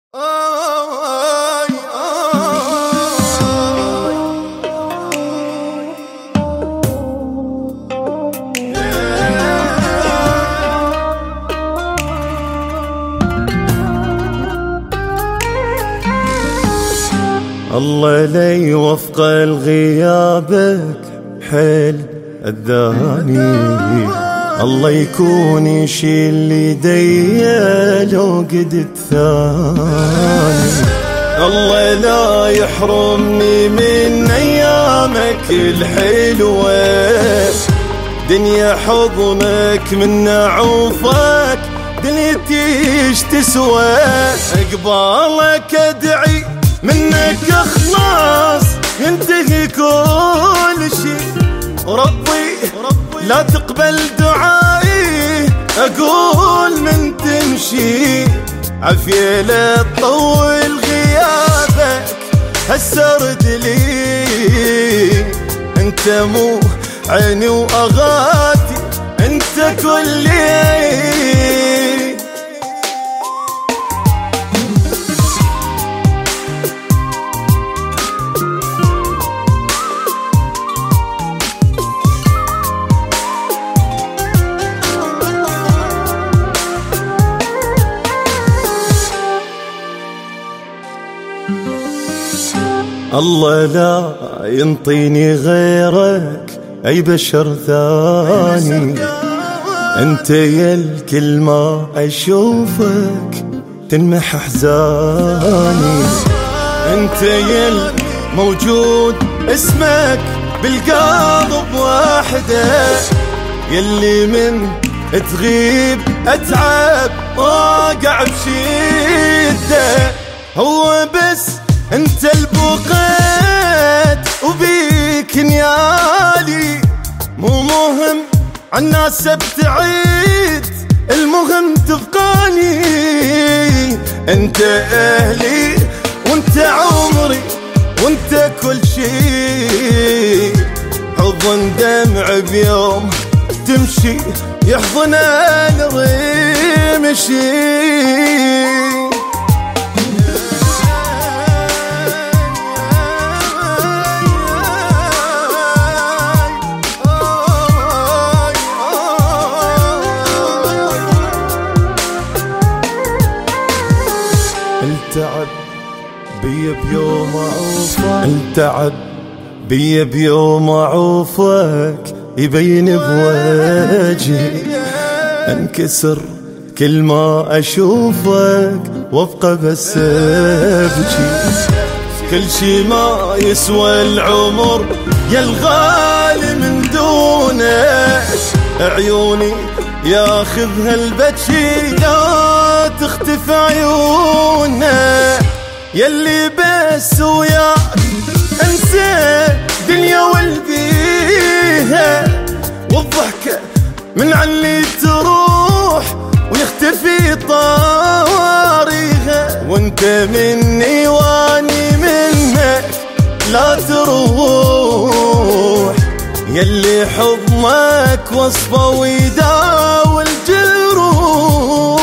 الله لا يوفق الغيابك حيل الداني، الله يكون يشيل ليدي لو قد الثاني، الله لا يحرمني من ايامك الحلوة، دنيا حضنك من عوفك دنيتي ايش تسوى، اقبالك ادعي منك اخلاص ينتهي كل شي، ربي لا تقبل دعائي اقول من تمشي، عافية لا تطول غيابك هالسرد لي، انت مو عيني واغاتي انت كلي. الله لا ينطيني غيرك أي بشر ثاني، أنت يا الكل ما أشوفك تنمح أحزاني، أنت يا الموجود اسمك بالقلب واحدة، يلي من تغيب أتعب واقع بشدة، هو بس انت البقيت وبيك نيالي، مو مهم عالناس ابتعيد المهم تبقاني، انت اهلي وانت عمري وانت كل شي، حضن دمع بيوم تمشي يحضن الرمشي. التعب بي بيوم عوفك، التعب بي بيوم عوفك يبين بوجهي، انكسر كل ما اشوفك وابقى بس ابكي، كل شي ما يسوى العمر يا الغالي من دونك، عيوني ياخذها البكي لا تختفي عيونه، يلي بس وياك انسى دنيا والبيها، والضحكة من عني تروح ويختفي طاريها، وانت مني واني منك لا تروح، يلي حضنك وصفه ويداوي الجروح.